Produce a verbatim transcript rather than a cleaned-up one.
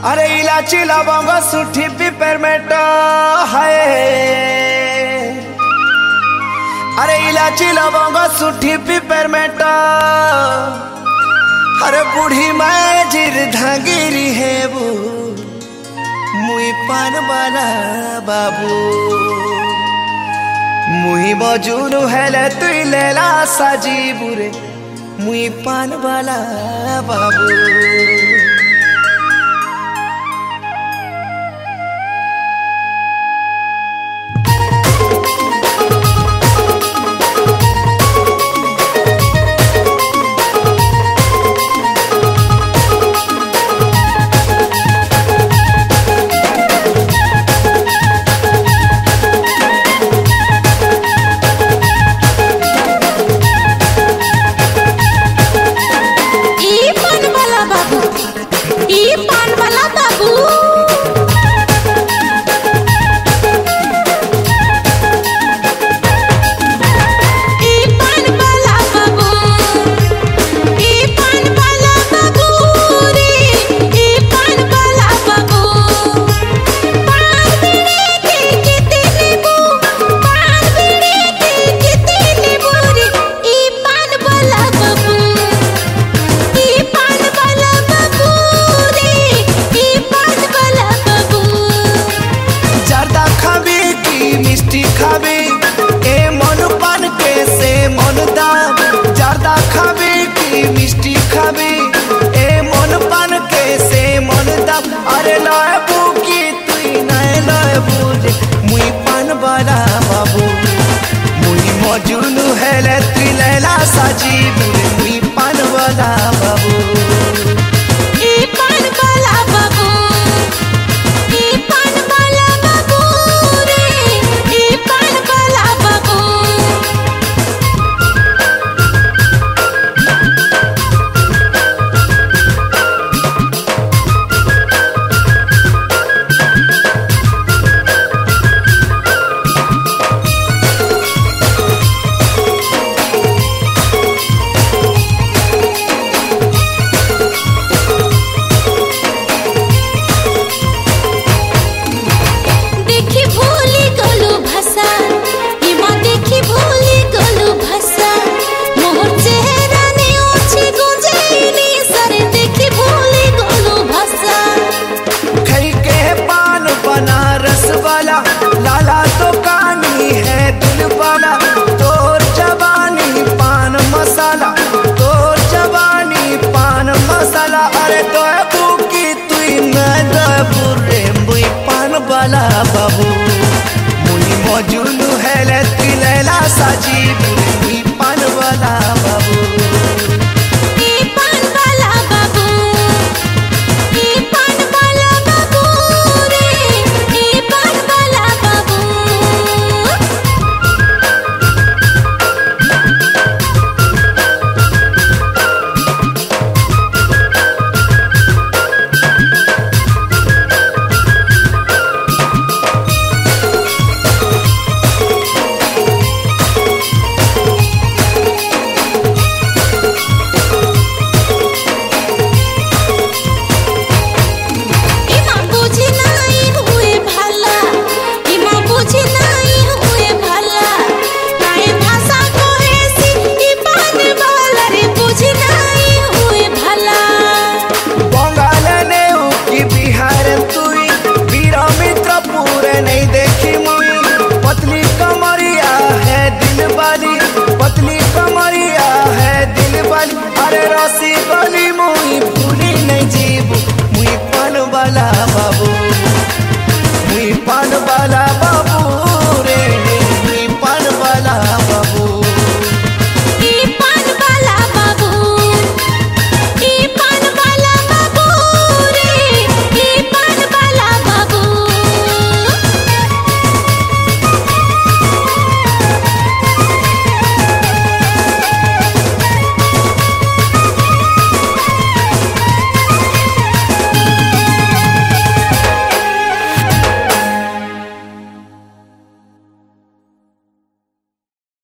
अरे इलाची लवंग सुठी पिपरमेंट है। अरे इलाची लवंग सुठी पिपरमेंट। अरे बूढ़ी माँ जिर धागिरी है वो मुई पान वाला बाबू मुई मजूर है तु लेला साजी बुरे मुई पान वाला बाबू। मिष्टी खाबी ए मन पान के से मन दाम। अरे लय बुकी तुई नय लय बुझे मुई पान वाला बाबू मुई मजनू है ले तुई लैला साजी बुरे मुई पान वाला बाबू। ई पान वाला बाबू ई पान वाला बाबू रे ई पान वाला बाबू। लाला तो कानी है दिल वाला तोर जवानी पान मसाला तोर जवानी पान मसाला। अरे तो बुकी तुई न बुरे मुई पान वाला बाबू मुई मजनू है ले तुई लैला साजी बुरे मुई पान वाला बाबू। पतली कमरिया है दिल वाली। अरे रसी गली मुई भूली नहीं जीव मुई पान वाला बाबू मुई पान वाला